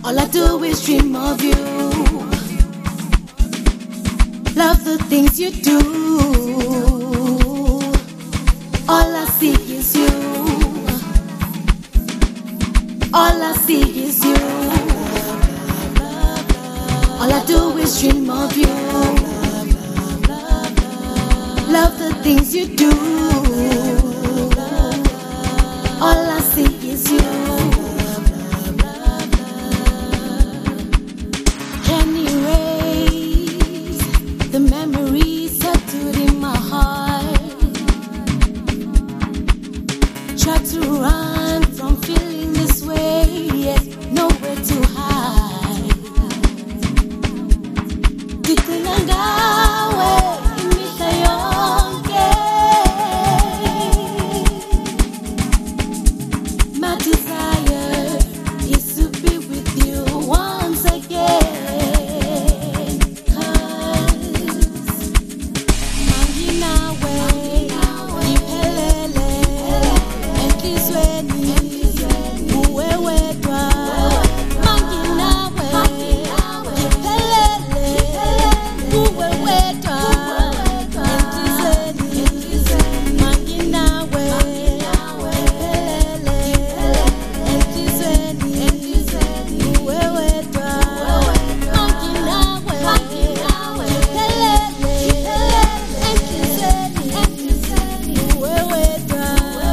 All I do is dream of you. Love the things you do. All I see is you. All I see is you. All I do is dream of you. Love the things you do. All I see is you. Can erase the memories tattooed in my heart. Try to run from feeling this way, yet nowhere to hide. Titina ngawe imihla yonke. My desire is to be with you once again. 'Cause manginawe iphelele enhlizweni uwe wedwa. Manginawe iphelele uwe wedwa enhlizweni. Manginawe iphelele enhlizweni uwe wedwa. Manginawe iphelele enhlizweni uwe wedwa.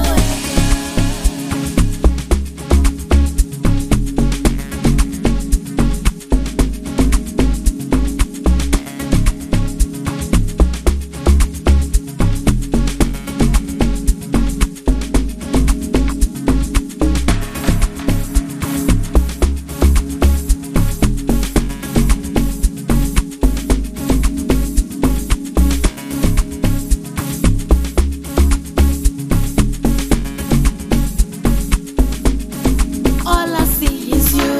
All I see is you.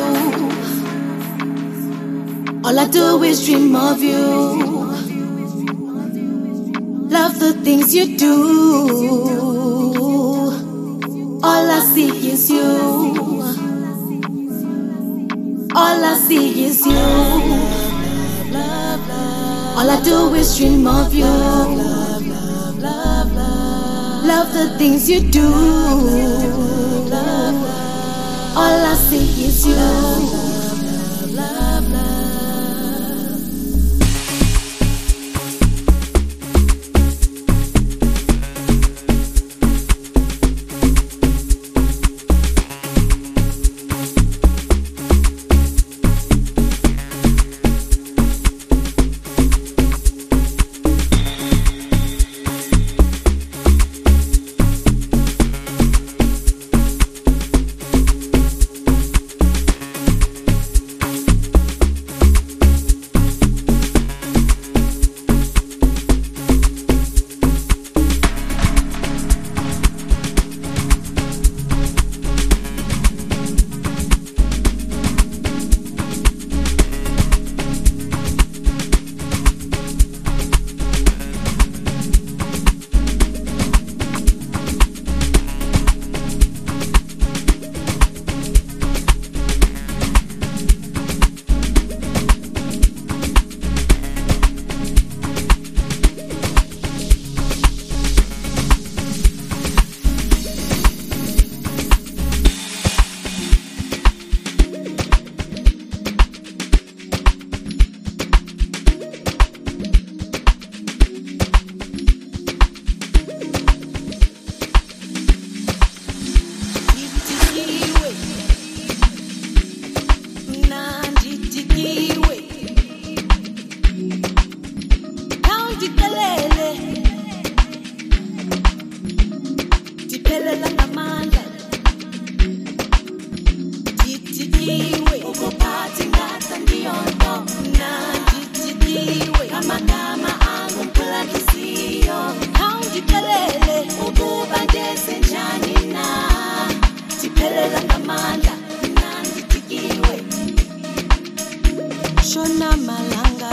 All I do is dream of you. Love the things you do. All I see is you. All I see is you. All I do is dream of you. Love the things you do. All I see is you. Shona malanga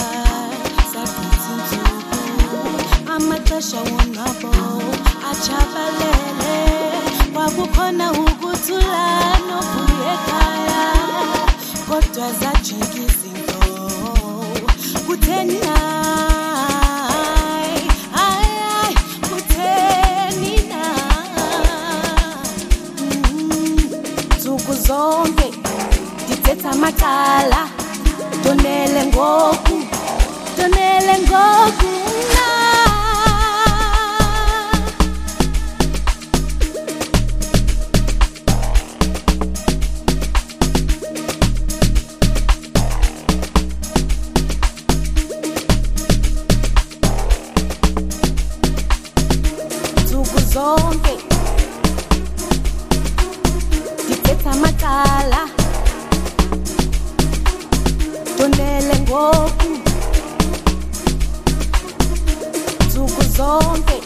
sakuzinzuku amaxesha wonwabo achabalele kwakukhona ukuthula nokuya ekhaya kodwa kodwa zajika izinto kutheni hayi kutheni na nsuku zonke ndithetha amacala tonele ngoku zonke ndithetha amacala tonele ngoku nsuku zonke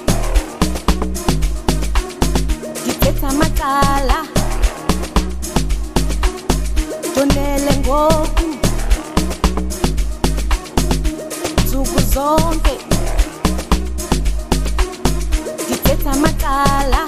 ndithetha amacala tonele ngoku nsuku zonke ndithetha amacala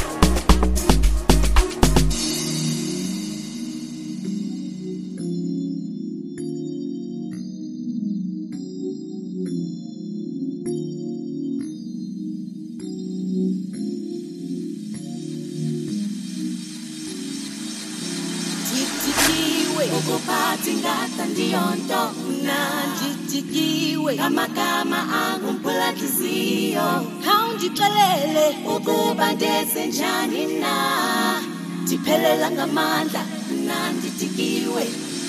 ukuphathi ngata ndiyonto nandijikiwe amagama angumphula nhliziyo khawundixelele ukuba ndenze njani na ndiphelela ngamandla nandijikiwe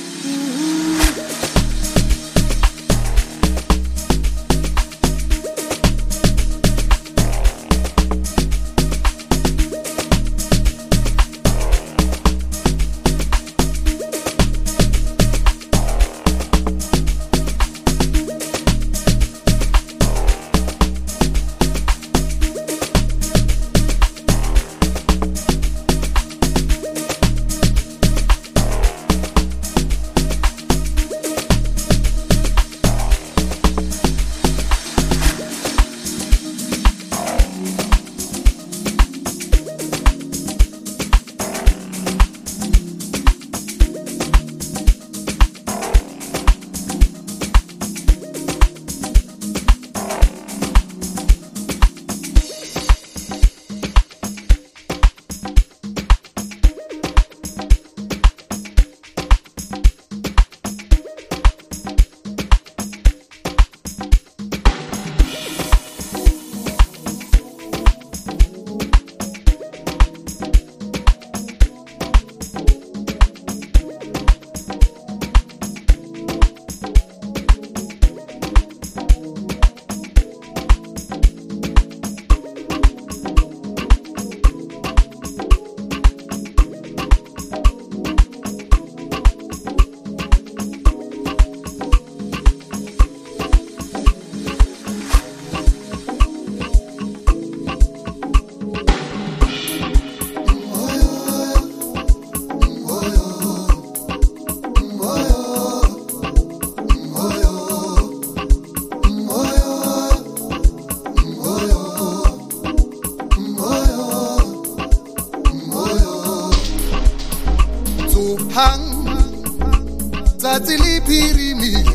Tsatsi le phirimile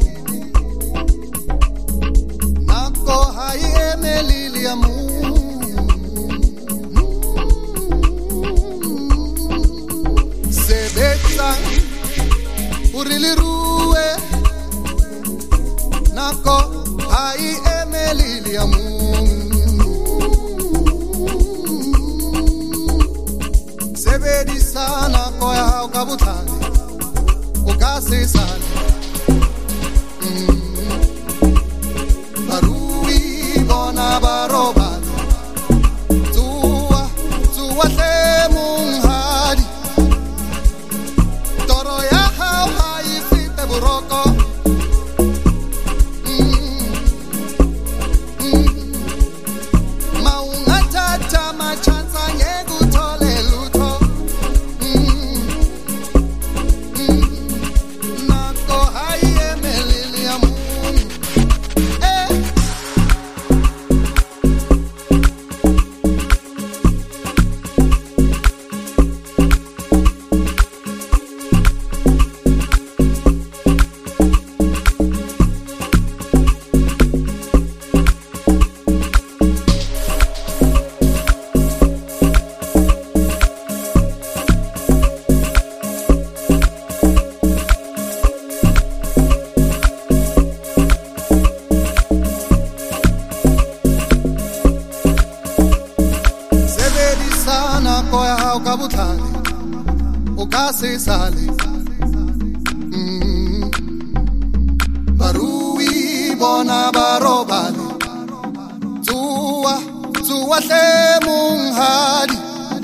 nako ha e emelile ya mo sebetsa hore le ruwe nako ha e emelile ya mo sebedisa nako ya hao ka botlhale se sale barui bona baroba tua tle monghadi toro ya hao ha e fete boroko maunga tata machanza ngeke uthole lutho Barui bona barobale Tua hle monghadi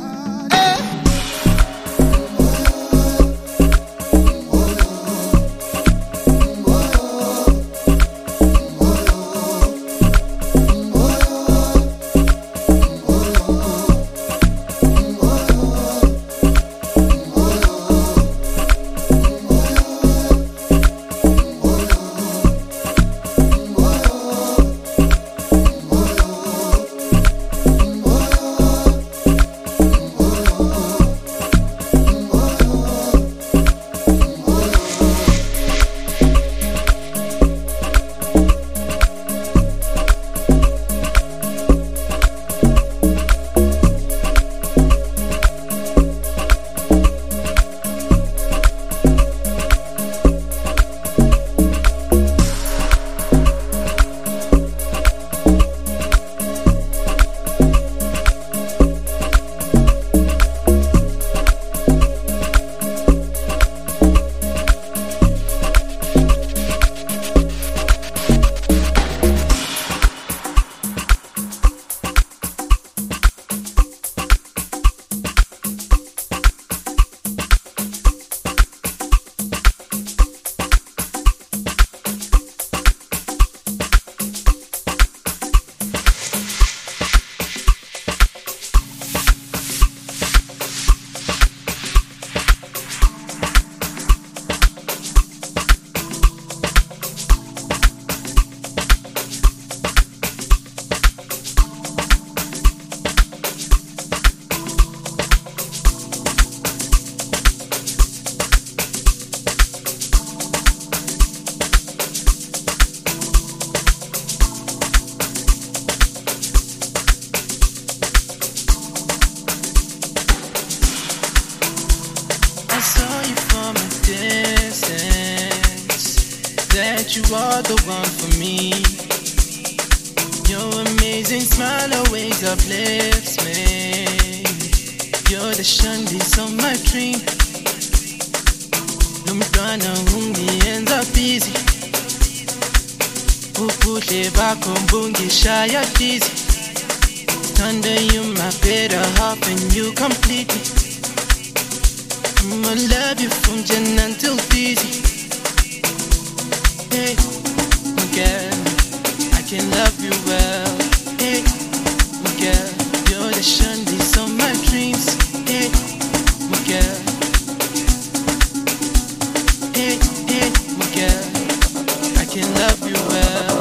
You are the one for me. Your amazing smile always uplifts me. You're the shandies of my dream. Lumtwana ungiyenza busy. Ubuhle bakho bungishaya dizzy. Thunder, you my better half and you complete me. I'ma love you from Jan until dizzy. Hey, my girl, I can love you well. Hey, my girl, you're the shandies of my dreams. Hey, my girl. Hey, my girl, I can love you well.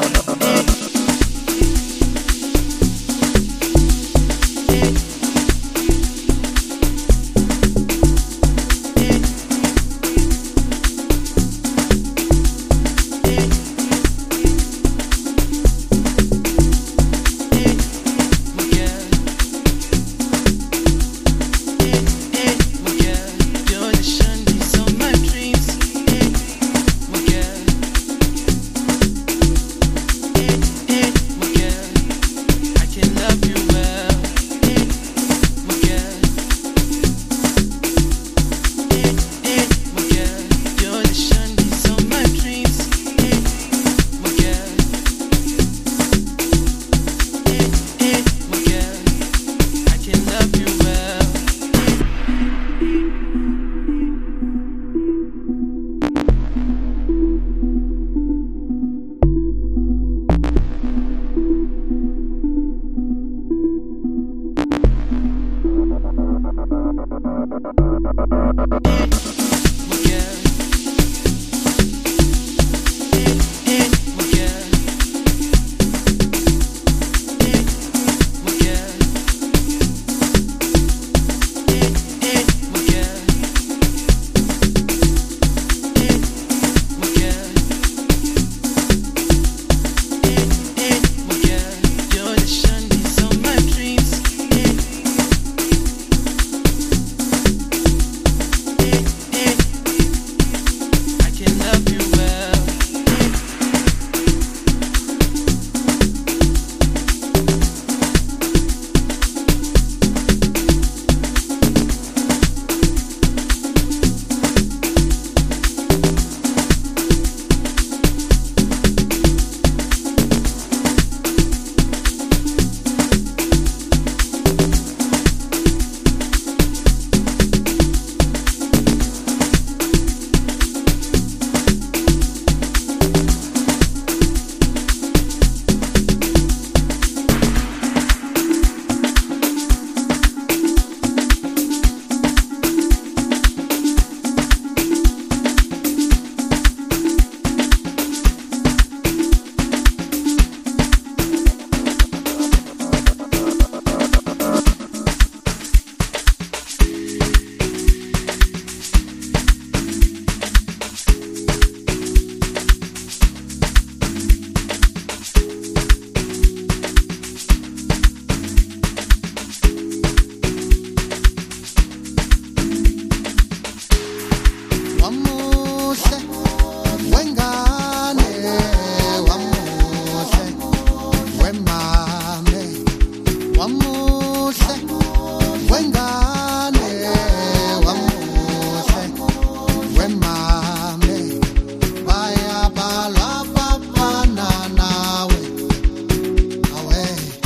wengane wamuhle wemame wamuhle wengane wamuhle wemame bayabalwa bafana nawe awe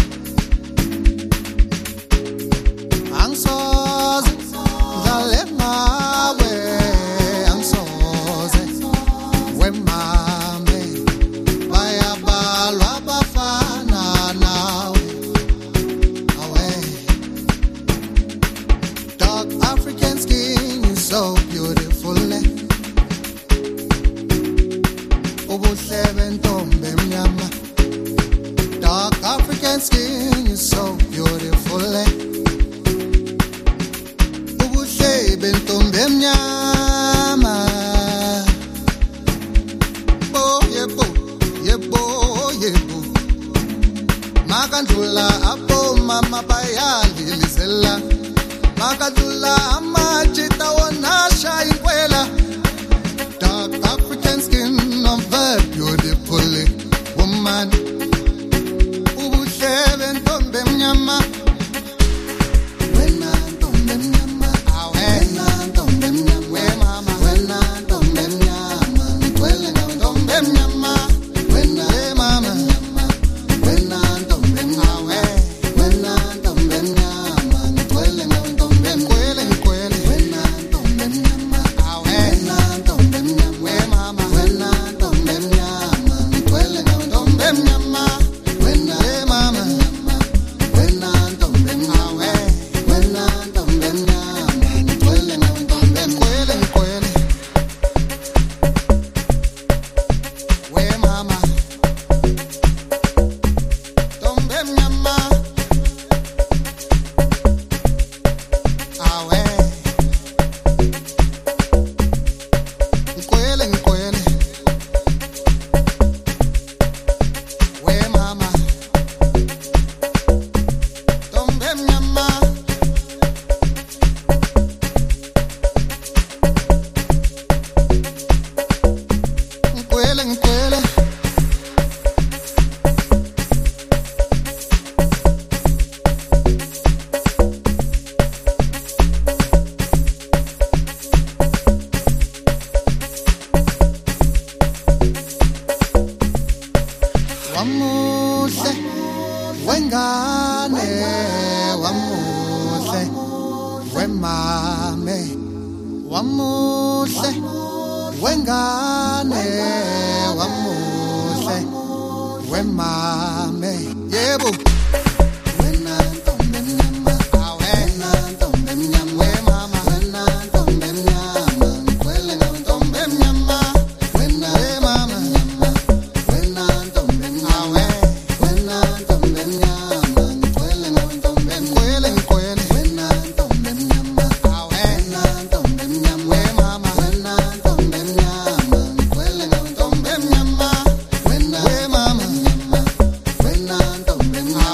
angisoze ngale ngawe angisoze wemame bayabalwa bafana nawe awe dark African skin is so beautiful ubuhle bentombi emnyama dark African skin is so beautiful ubuhle bentombi emnyama oh yebo yebo yebo makandlula apho mama bayandilizela makandlula amajita wona shayinkwela dark African skin of a beautiful woman ubuhle bentombi emnyama wena ntombi emnyama awena ntombi emnyama we mama wena ntombi emnyama ngikwele ngawe ntombi emnyama wena we mama wena ntombi emnyama wena ntombi emnyama ngikwele ngawe ntombi emkwele ngikwele wena ntombi emnyama awena ntombi emnyama we mama wena ntombi emnyama ngikwele ngawe ntombi emnyama wena we mama wena ntombi emnyama wena ntombi emnyama ngikwele ngawe ntombi emkwele ngikwele we mama ntombi emnyama awe ngikwele ngikwele we mama ntombi emnyama ngikwele ngikwele wamuhle wengane wamuhle wemame wamuhle wengane wamuhle wemame yebo wena ntombi emnyama awena ntombi emnyama we mama wena ntombi emnyama ngikwele ngawe ntombi emnyama wena we mama wena ntombi emnyama wena ntombi emnyama ngikwele ngawe ntombi emkwele ngikwele wena ntombi emnyama awena ntombi emnyama we mama wena ntombi emnyama ngikwele ngawe ntombi emnyama wena we mama wena ntombi emnyama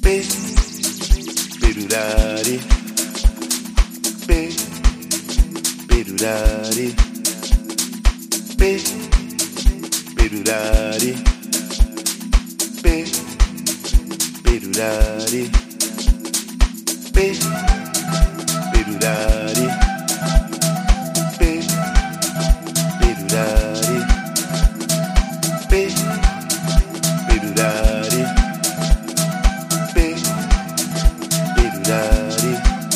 Bedurari, bedurari, bedurari, bedurari, bedurari, bedurari, bedurari, bedurari,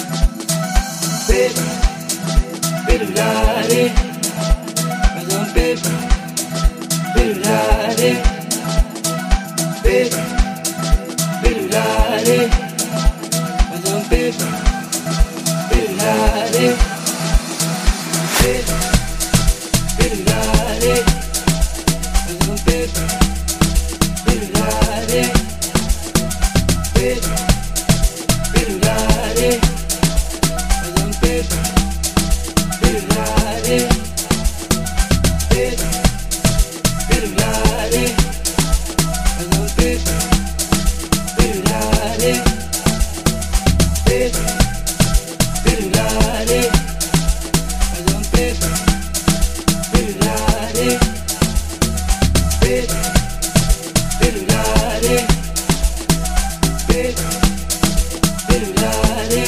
Bedurari, razón paper. Bedurari, bedurari, razón paper. Bedurari, bedurari, razón paper. Bedurari, bedurari, razón paper. Bedurari, bedurari, razón paper. Bedurari, bedurari, razón paper. Bedurari, bedurari, bedurari,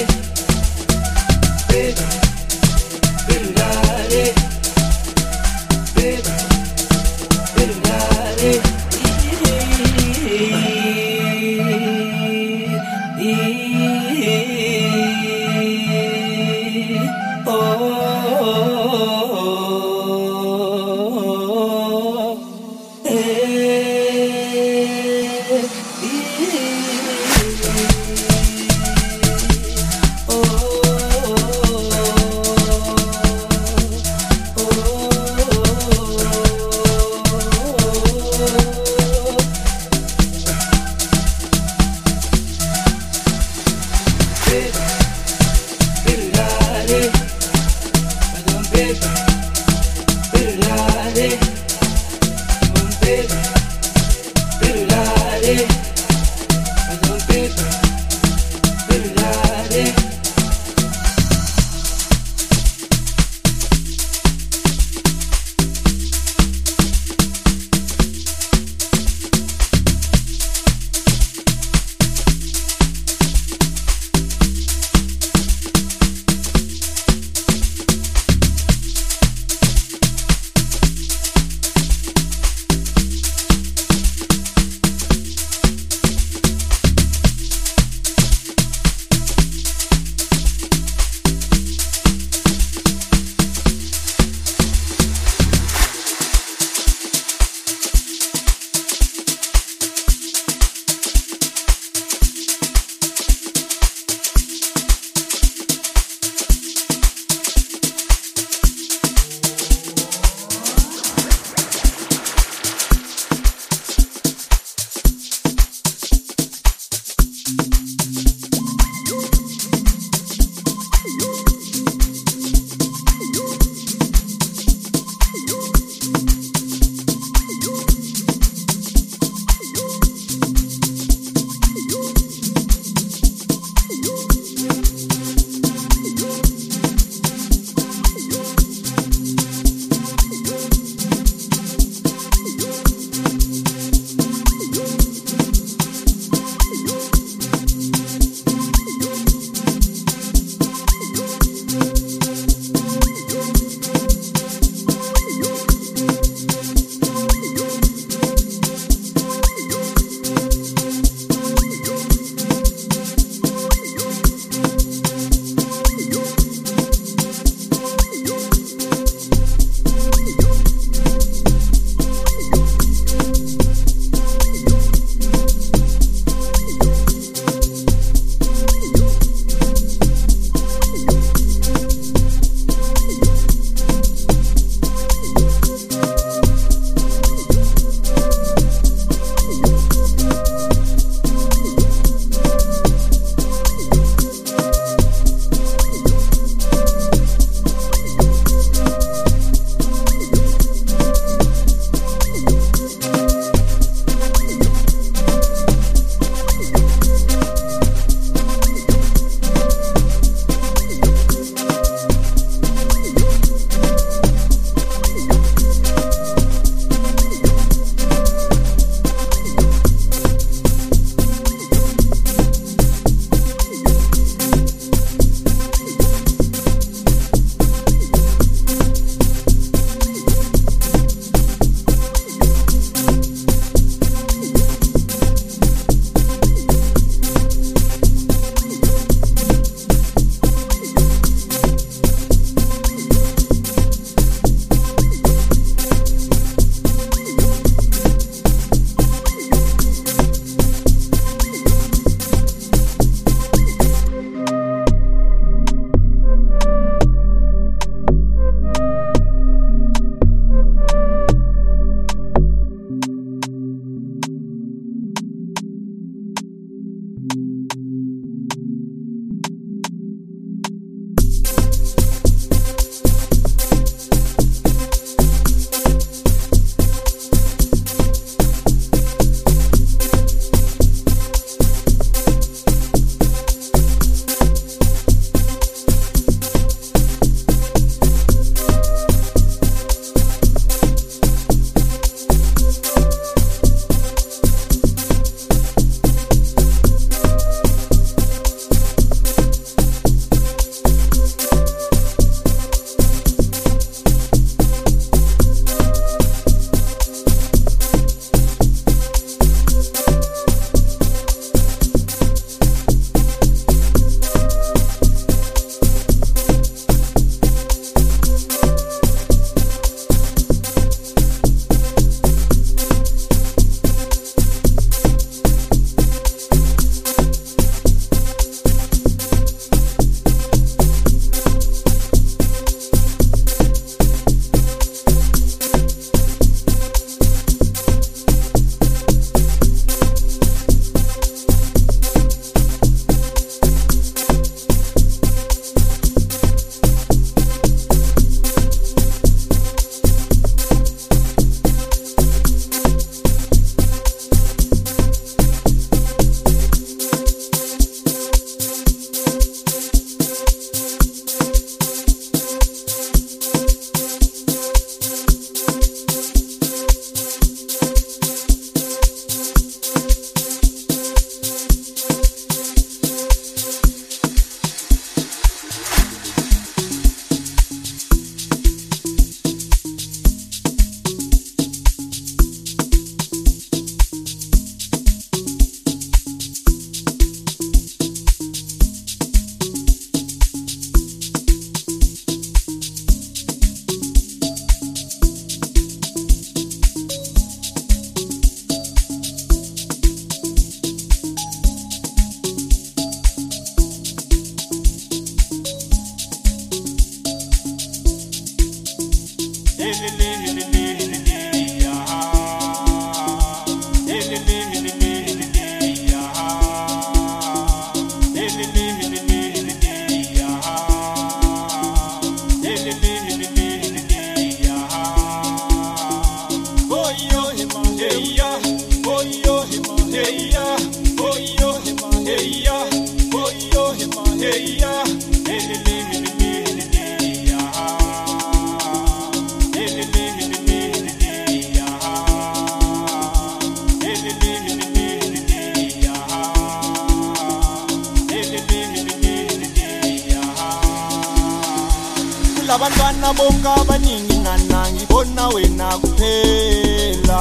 Abantwana bonke abaningi nana ngibona wena kuphela.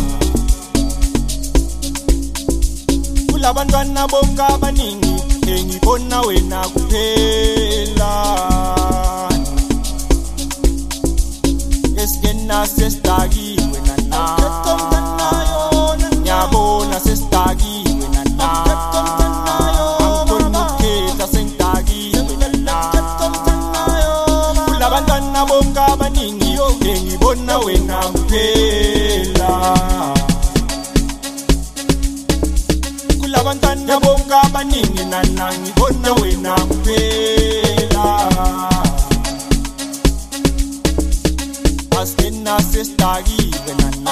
Kulabantwana bonke abaningi ngibona wena kuphela. Eskena sestakiwe nana, ngiyabona sestakiwe nana. Angikholukhetha sengitakiwe nana. Kulabantwana bonke abaningi ngibona wena kuphela. Kulabantwana bonke abaningi nana ngibona wena kuphela. Askena sestakiwe nana,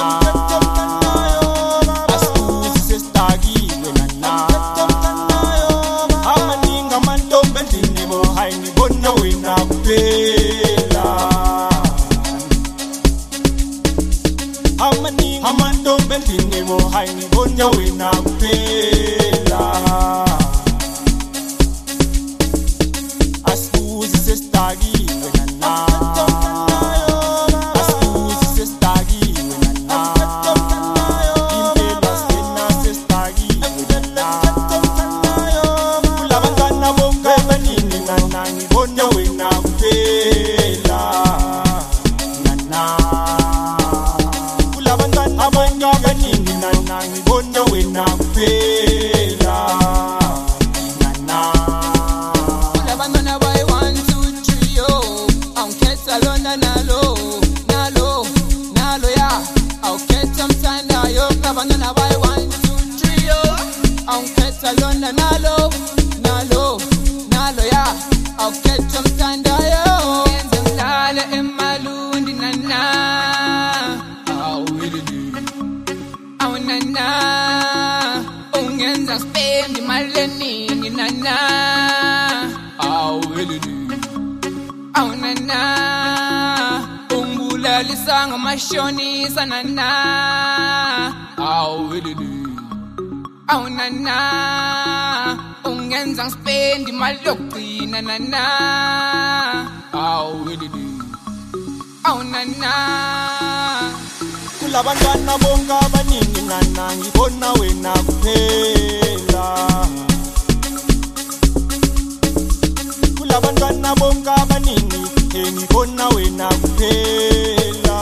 asikuzi sestakiwe nana. Amaningi amantombi endlini bo hayi ngibona wena kuphela. Amaningi amantombi endlini bo hayi ngibona wena kuphela. Asikuzi sestakiwe nana, asikuzi sestakiwe nana. Impela askena sestakiwe nana. Kulabantwana bonke abaningi nana ngibona wena kuphela nana. Kulabantwana bonke abaningi nana ngibona wena kuphela nana. Kulabantwana boy 1, 2, 3 yo, awukhetha lona nalo nalo nalo ya, awukhetha mthanda yo. Kulabantwana boy 1, 2, 3 yo, awukhetha lona nalo nalo nalo ya, awukhetha mthanda yo. Yenze ngilale emalundi nana, awu nana, ungenza spend imali eningi nana, awu nana, ungibulalisa ngamashonisa nana, awu nana, ungenza spend imali yokugcina nana, awu nana. Kulabantwana bonke abaningi nana ngibona wena kuphela. Kulabantwana bonke abaningi ngibona wena kuphela.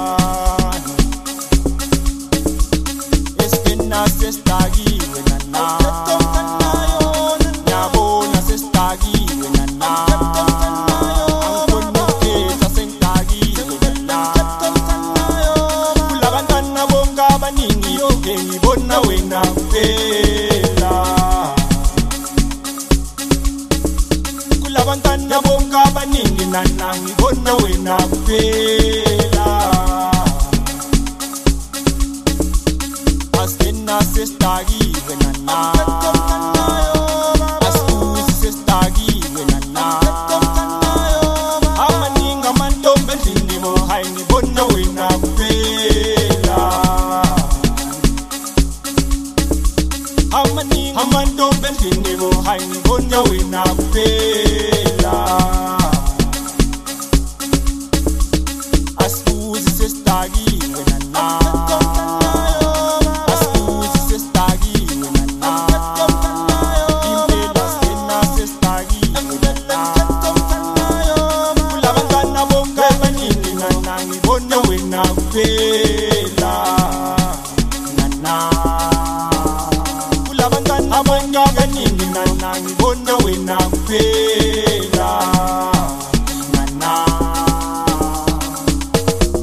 Eskena sestakiwe nana, ngiyabona sestakiwe nana. Angikholukhetha sengitakiwe nana. Kulabantwana bonke abaningi ngibona wena kuphela. Kulabantwana bonke abaningi nana ngibona wena kuphela. Askena sestakiwe nana, asikuzi sestakiwe nana. Amaningi amantombi endlini bo hayi ngibona wena kuphela. Amaningi amantombi endlini bo hayi ngibona wena kuphela. Asikuzi sestakiwe nana, asikuzi sestakiwe nana. Impela askena sestakiwe nana. Kulabantwana bonke abaningi nana ngibona wena kuphela nana. Kulabantwana bonke abaningi nana ngibona wena kuphela nana.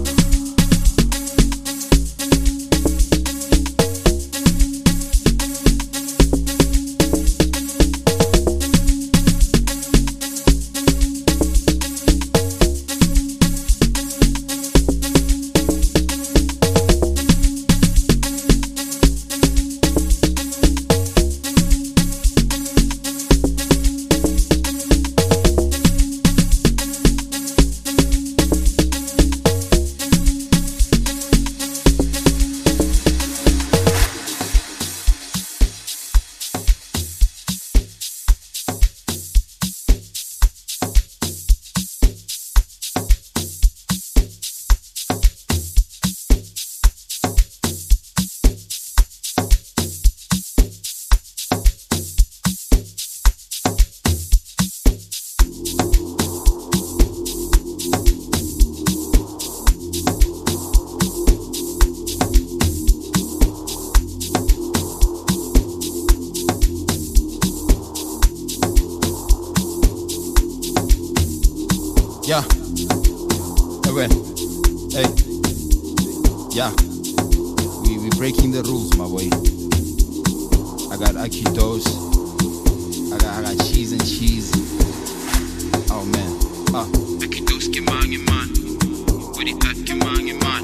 Square. Hey. Yeah. We breaking the rules, my boy. I got Akitos. I got cheese and cheese. Oh man. Akitos kimangi man. Body cut kimangi man.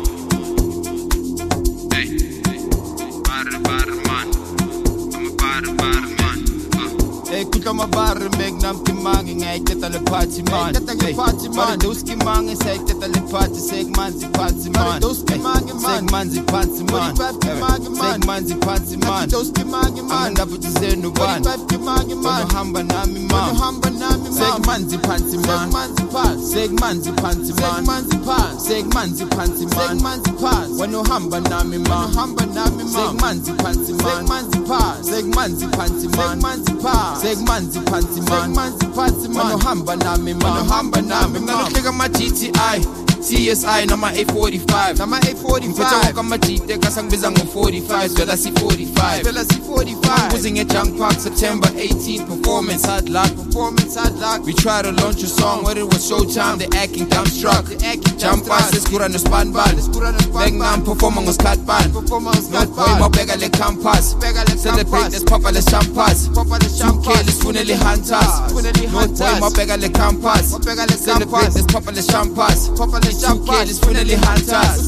Hey. Bar man. I'm a bar man. Hey, kuta mabarre megnam kimangi ngay tetale party man. Hey, party man. Dos kimangi say tetale party seg manzi party man. Dos kimangi man. Seg manzi party man. Seg manzi party man. Dos kimangi man. Anda puti zenu ban. Kimangi man. Hamba nami man. Hamba nami man. Seg manzi party man. Seg manzi party man. Seg manzi party man. Seg manzi party. Wano hamba nami man. Hamba nami man. Seg manzi party man. Seg manzi party man. Seg manzi party man. Wano hamba nami man. Hamba nami man. Nalukega ma GTI. CSI na ma A45. Na ma A45. Mpecha waka ma GT kasang bizang 45. Vela si 45. Vela si 45. Using a junk park September 18th. Performance hard luck. We try to launch a song where it was showtime. They acting dumbstruck. Jump passes kura no span ban. Magnum performing was cut ban. Not boy mo pega le campus. Celebrate this papa le champas. 2K let's funny hunters. Not boy mo pega le campus. Celebrate this papa le champas. 2K let's funny hunters.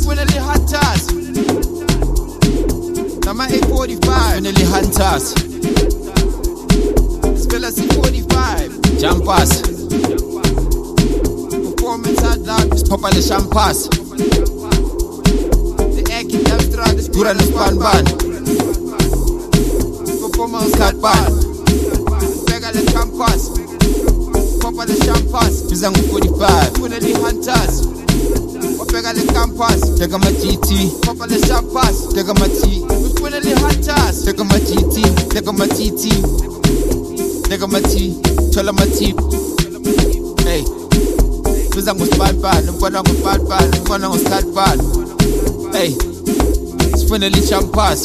Nama A45. Funny hunters. Spell C45. Jumpers. Performance hard luck. It's Papa the Champas. The Aki Abstract. This Pura no span ban. Performance cut ban. Pega the Champas. Papa the Champas. Bizango 45. Puna the Hunters. Pega the Campas. Pega my GT. Papa the Champas. Pega my T. Puna the Hunters. Pega my GT. Pega my TT. Nigga my tea, chola my tea. Hey, Bizango bad, Mpanango bad, Mpanango bad. Hey, it's finally champas.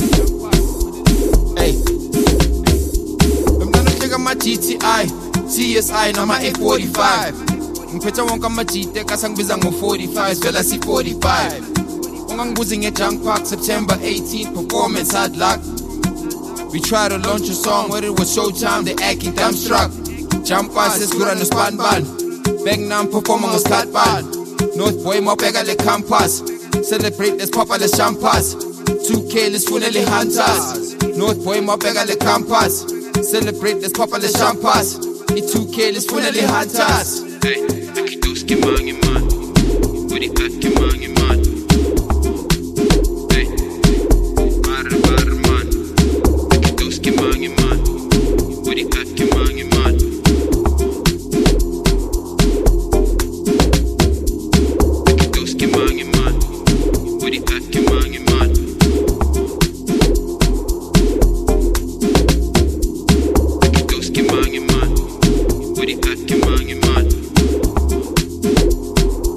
Hey, I'm gonna take my GTI, CSI na my A45. Mpecha wonka my GT kasang Bizango 45, Vela si 45. Ungang busing a junk park September 18th, performance hard luck. We try to launch a song where it was showtime. They acting dumbstruck. Jump passes kura no span ban. Magnum performing was cut ban. North boy mo pega le campus. Celebrate this papa le champas. 2K let's funny hunters. North boy mo pega le campus. Celebrate this papa le champas. 2K let's funny hunters. Hey, Akitos kimangi man. Body cut kimangi man. Hey, bar man. Akitos kimangi man. Body cut kimangi man. Akitos kimangi man. Body cut kimangi man. Akitos kimangi man. Body cut kimangi man.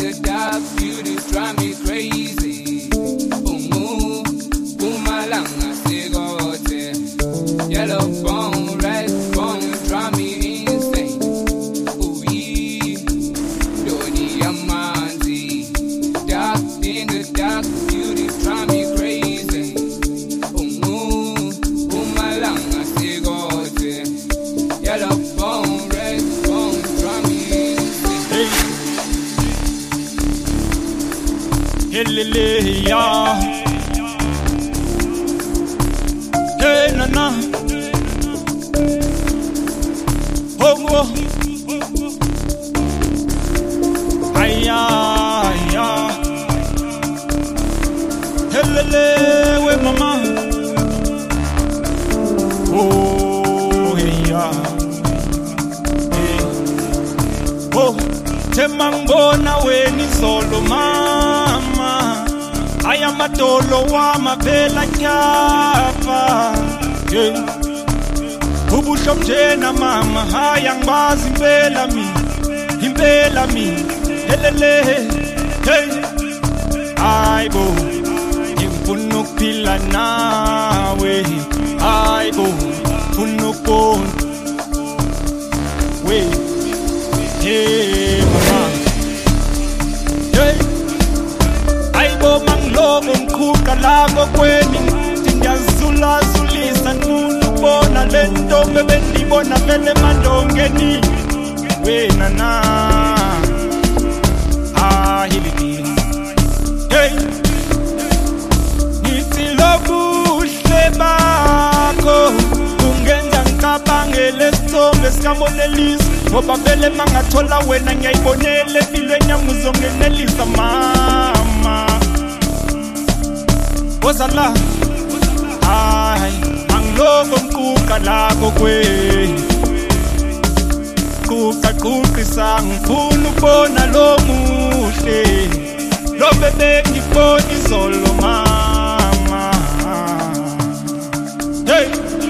the dark, beauties drive me crazy. Umu, Pumalanga, Sigote. Yellow bone, red bone, drive me insane. Ooh-wee, Dodi Amanzi. Dark in the dark, beauties drive me crazy. Umu, Pumalanga, Sigote. Yellow bone, red bone, drive me insane. Helele ya, hey nana, oh oh, aya aya, helele we mama, oh ya, hey, oh. Temangona weni solo mama aya matolo wa mabela nyapa ubusho mjena mama haya ngbazi impela mi helele hey aibo ngifuna ukuphila nawe aibo ngifuna ukubona we hey mama hey aibo manglobo mkhuka lako kweni ngiyazula zulisa nubona lento bebendibona vele mandongeni wena na ahili hey nithi lobuhle bakho kungenza ngicabangele isithombe sikamonelisa ngoba vele mangathola wena ngiyayibonela empilweni yami uzongenelisa mama wozala hayi angiloko mquqa lakho kweni quqa ngifuna ukubona lo muhle lo bebe ngibona izolo mama hey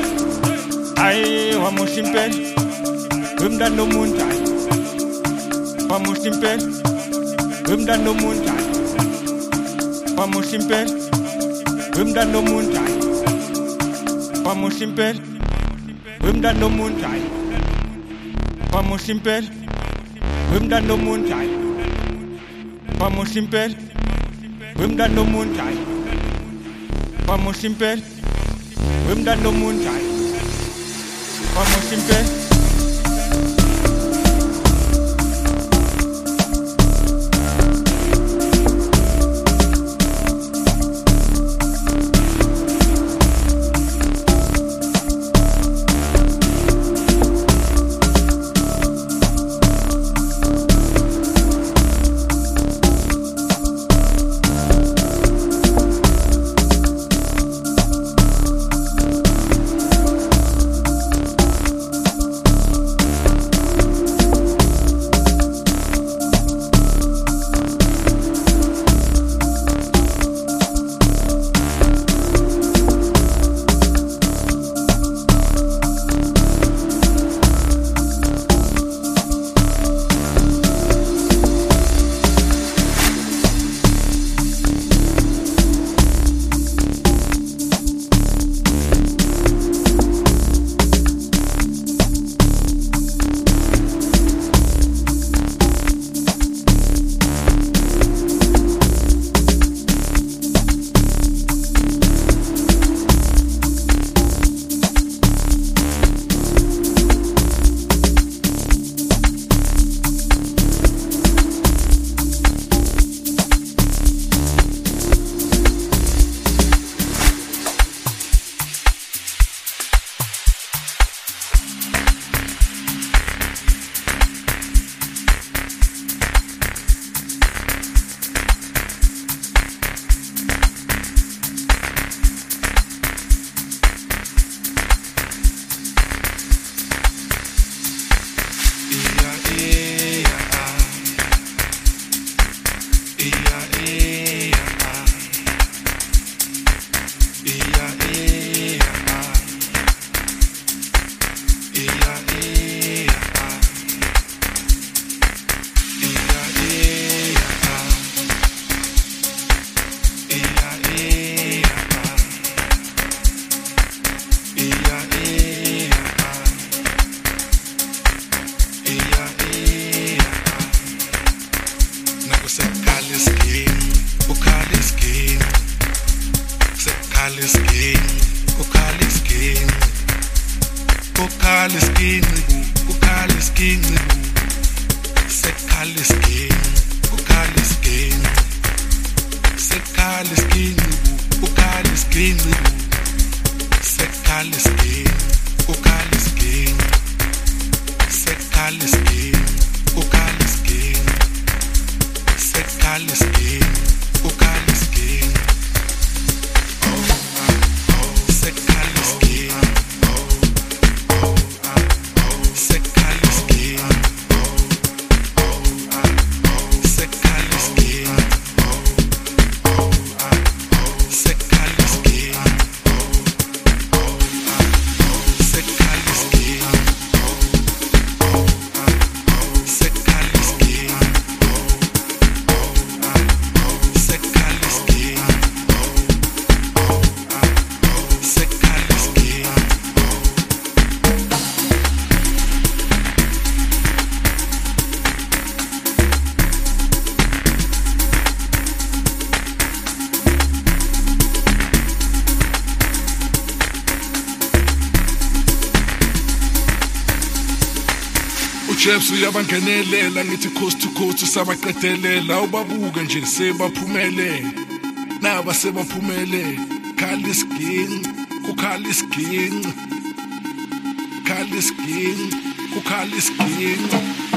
ay wamuhle impela wemntana omuntu hayi wamuhle impela wemntana omuntu hayi wamuhle impela wemntana omuntu hayi wamuhle impela wemntana omuntu hayi wamuhle impela wemntana omuntu hayi wamuhle impela wemntana omuntu hayi wamuhle impela wemntana omuntu hayi wamuhle impela Jeps uyabangenelela ngithi coast to coast sabaqedelela ubabuka nje sebaphumelele naba sebaphumelele Khalis King kuKhalis King Khalis King kuKhalis King